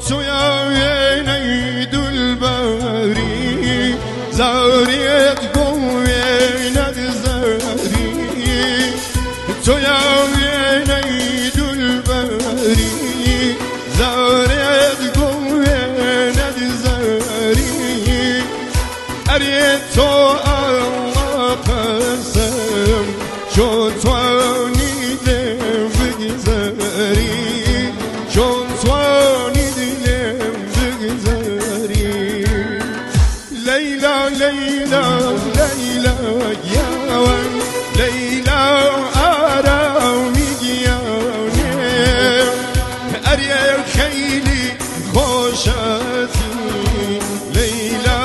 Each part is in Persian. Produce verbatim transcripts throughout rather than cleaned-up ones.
تو یا وینی دلبری زاریت گویند زاری تو یا وینی دلبری زاریت گویند زاری اری تو الله قسم چون توانی دلم بگذاری چون توانی دلم بگذاری لیلا لیلا لیلا یاون لیلا آرامی گیانه اری خیلی خوشتی لیلا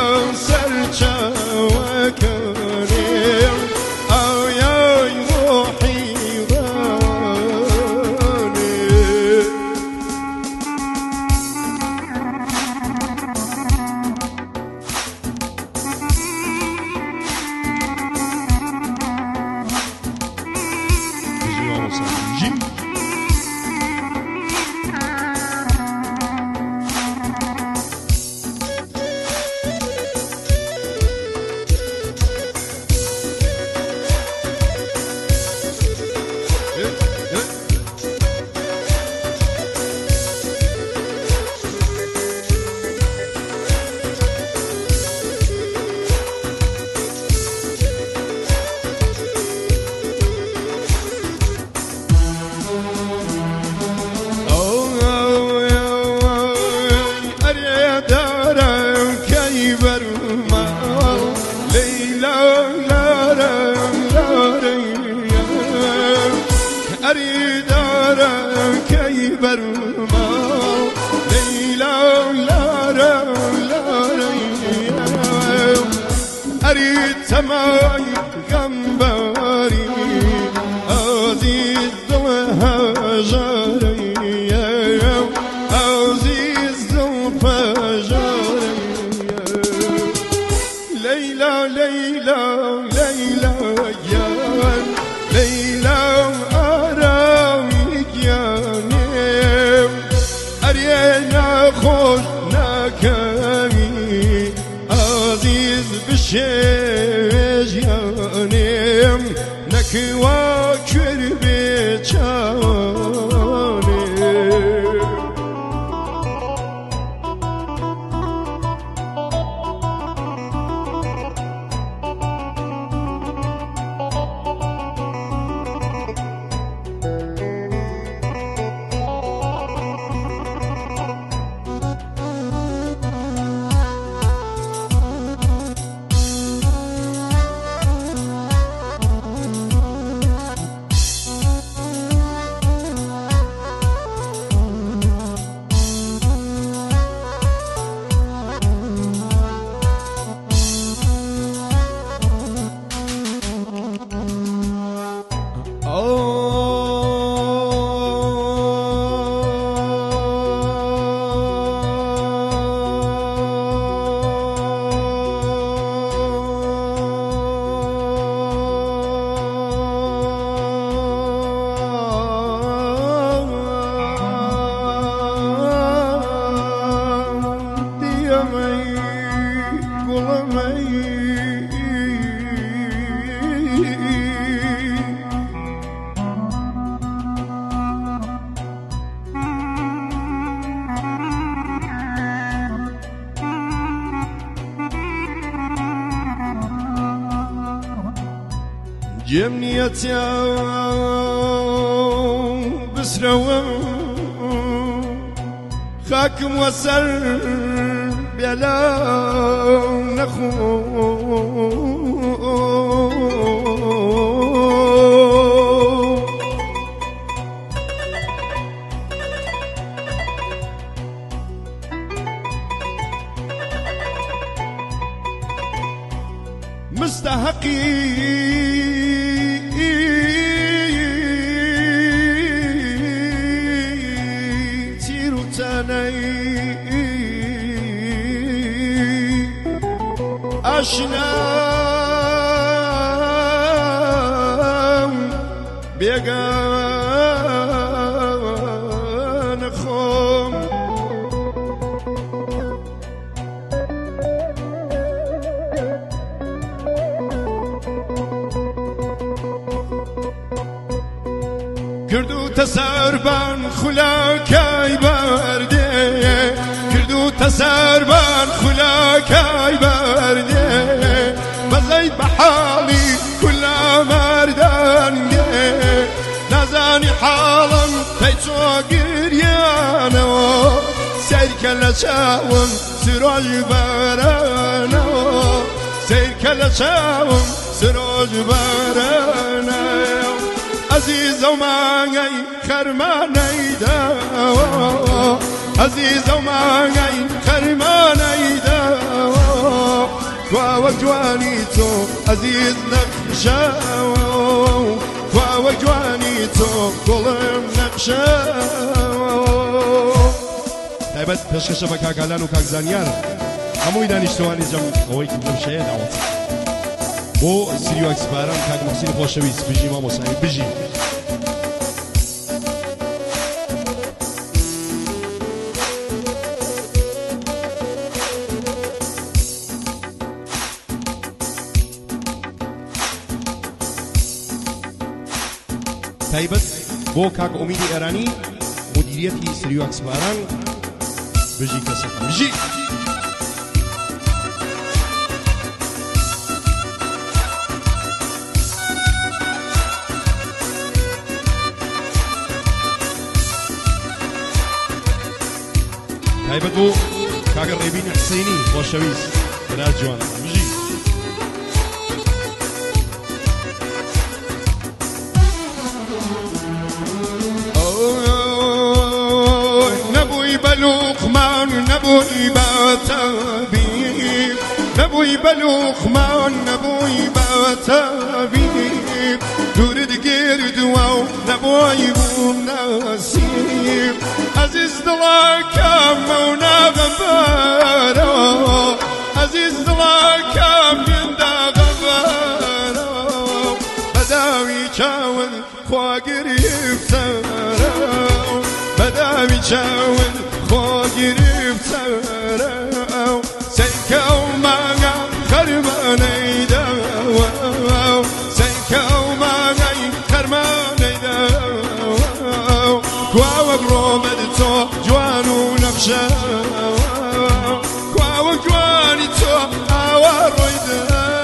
سرچاوکنه آیای روحی رانه برما لیلا لارا لارا اری تمای غمباری عزیز و هجاری عزیز و پجاری لیلا لیلا لیلا یان لیلا خوش نکمی عزیز بشه جانم نکوا کرب چانه جمنيت يا بسروا خاكم وسر بلا نخو مستحقي آشنا بیگان خم کردو تسربان خلاکای برده کردو تسربان خلاکای برده بزید بحالی کلا مردانگه نزانی حالم تیچو گریانو سیر کل چاوم سراج برانو سیر کل چاوم سراج برانو عزیز و مانگی خرمانی داو عزیز و مانگی خرمانی داو و جوانی تو عزیز نقشاو و جوانی تو کلم نقشاو تایبت پشکش با کاکالان و کاکزانیار هموی دانشتوانی جم اوی که نمشه دعوت بو سریو اکسپاران کاک محسین خوشویست بجی ما مسایی بجی تایبت بو کاک امیدی ایرانی مدیریتی سریو اکسپاران بجی کسی بجی تایبت بو کاک ریبین حسینی خوشویست برای جوان بجی بلوخمان نبوی با طبیب نبوی بلوخمان نبوی با طبیب دورد گرد و نبوی بوم نصیب عزیز دلاکم و نغبارو عزیز دلاکم یندا غبارو بداوی چاون خوا گریفتارو بداوی چاون خوا گریفتارو سیکو ماگا خرمانی داو سیکو ماگا خرمانی داو کواوک رومد تو جوانو نقشاو کواوک جوانی تو آوار رویده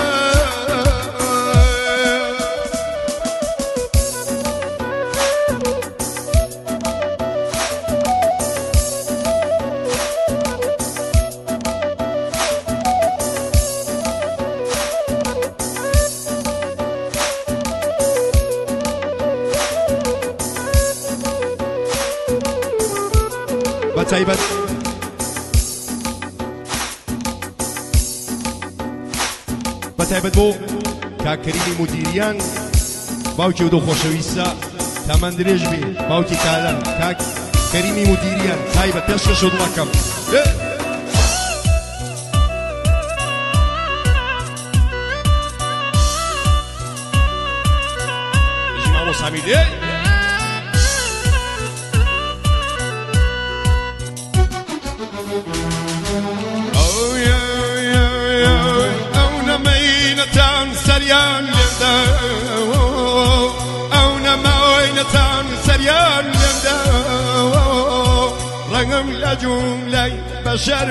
بتایبت بتایبت بو کاک کریمی مدیریان باوکی و دو خوشویستا تمن درێژ بێ باوکی کالان کاک کریمی مدیریان تایبەت پێشکەش و دڵەکەم بژی مامۆ سامی لێ سريان لمداو او نماوينتان سريان لمداو رقم لجملي بشر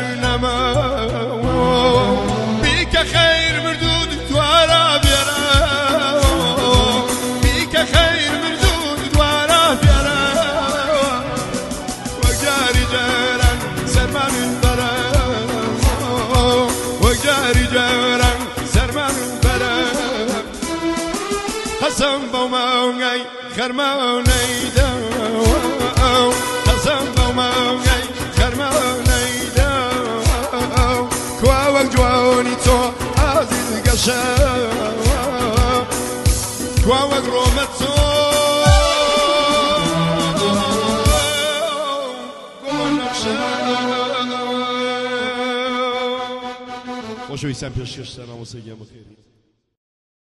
نماو بيك خير مردود توارا بيراو بيك خير مردود توارا بيراو وجاري جاران سرمان براو وجاري جاران سرمان قسم بوماوغاي خرماوني داو قسم بوماوغاي خرماوني داو كواوك جواني تو عزيز قشاو كواوك رومتو كون نقشاو خوشوي سام بيشكش سلام وسلام بخير